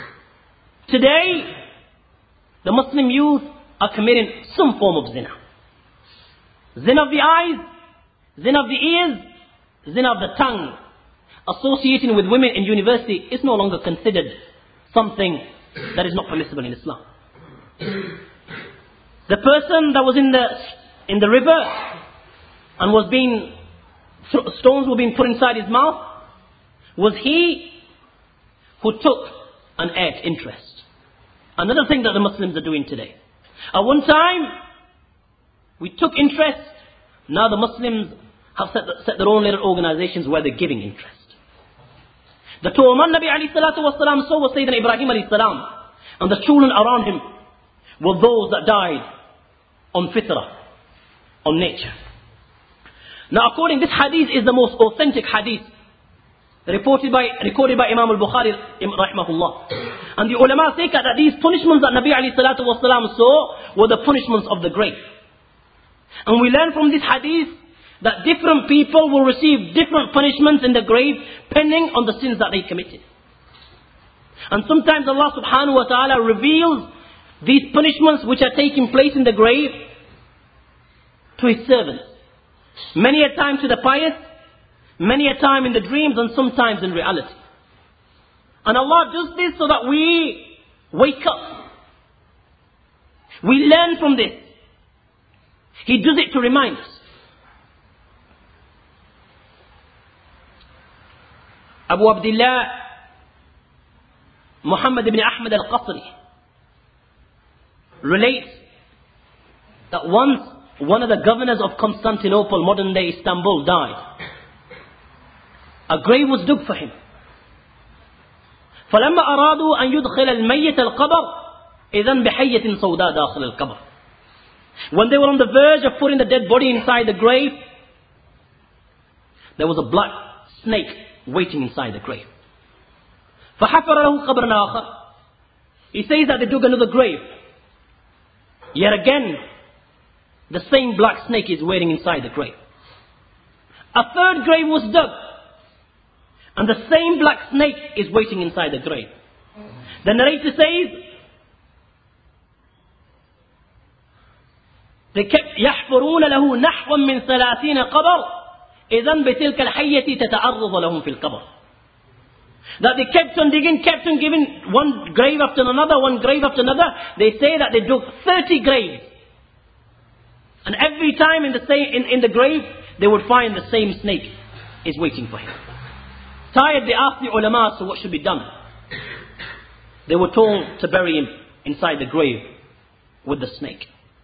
Today, the Muslim youth are committing some form of zina. Zina of the eyes, zina of the ears, zina of the tongue. Associating with women in university is no longer considered something that is not permissible in Islam. The person that was in the river and was being, stones were being put inside his mouth, was he who took and ate interest. Another thing that the Muslims are doing today. At one time, we took interest. Now the Muslims have set their own little organizations where they're giving interest. The Tu'man Nabi alayhi salatu wasalam saw was Sayyidina Ibrahim alayhi salam, and the children around him were those that died on fitrah, on nature. Now according this hadith is the most authentic hadith recorded by Imam al-Bukhari rahimahullah. And the ulama say that these punishments that Nabi alayhi salatu wasalam saw were the punishments of the grave. And we learn from this hadith that different people will receive different punishments in the grave depending on the sins that they committed. And sometimes Allah subhanahu wa ta'ala reveals these punishments which are taking place in the grave to His servants. Many a time to the pious, many a time in the dreams, and sometimes in reality. And Allah does this so that we wake up. We learn from this. He does it to remind us. Abu Abdullah Muhammad ibn Ahmad al-Qasri relates that once one of the governors of Constantinople, modern day Istanbul, died. A grave was dug for him. فلما أرادوا أن يدخل الميت القبر إذن بحية سوداء داخل القبر. When they were on the verge of putting the dead body inside the grave, there was a black snake waiting inside the grave. فحفر له قبرا آخر. He says that they dug another grave. Yet again, the same black snake is waiting inside the grave. A third grave was dug, and the same black snake is waiting inside the grave. The narrator says, they kept يحفرون له نحوا من 30 قبر إذن بتلك الحية تتعرض لهم في القبر. That they kept on digging, kept on giving one grave after another, one grave after another. They say that they dug 30 graves. And every time in the grave, they would find the same snake is waiting for him. Tired, they asked the ulama, so what should be done? They were told to bury him inside the grave with the snake.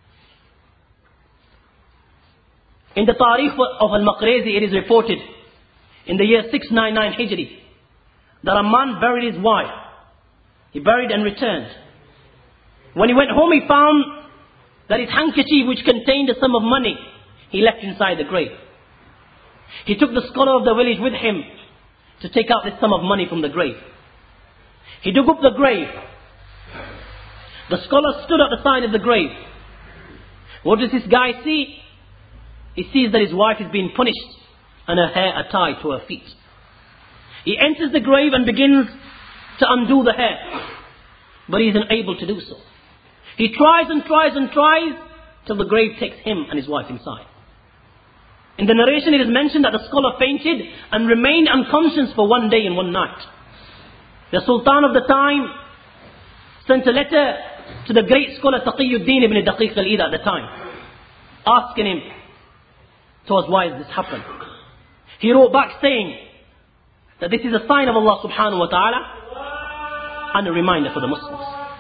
In the Tarikh of Al-Maqrizi, it is reported in the year 699 Hijri that a man buried his wife. He buried and returned. When he went home, he found that his handkerchief, which contained a sum of money, he left inside the grave. He took the scholar of the village with him to take out this sum of money from the grave. He dug up the grave. The scholar stood at the side of the grave. What does this guy see? He sees that his wife is being punished and her hair are tied to her feet. He enters the grave and begins to undo the hair, but he is unable to do so. He tries and tries and tries till the grave takes him and his wife inside. In the narration it is mentioned that the scholar fainted and remained unconscious for 1 day and 1 night. The Sultan of the time sent a letter to the great scholar Taqiyuddin ibn Daqiq al-Eid at the time, asking him, to us, why has this happened? He wrote back saying that this is a sign of Allah subhanahu wa ta'ala and a reminder for the Muslims.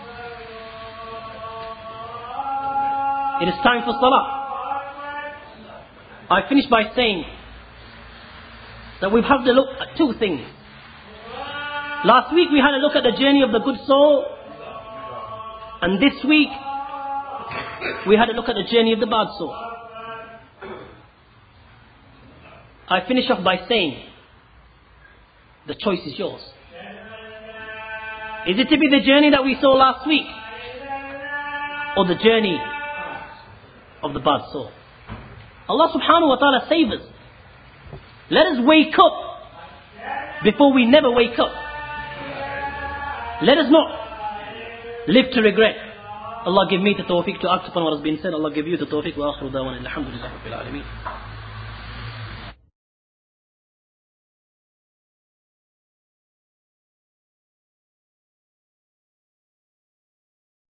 It is time for salah. I finish by saying that we've had to look at 2 things. Last week we had a look at the journey of the good soul, and this week we had a look at the journey of the bad soul. I finish off by saying, the choice is yours. Is it to be the journey that we saw last week, or the journey of the bad soul? Allah subhanahu wa ta'ala save us. Let us wake up before we never wake up. Let us not live to regret. Allah give me the tawfiq to act upon what has been said. Allah give you the tawfiq. Wa akhiru dawana alhamdulillahi rabbil alameen.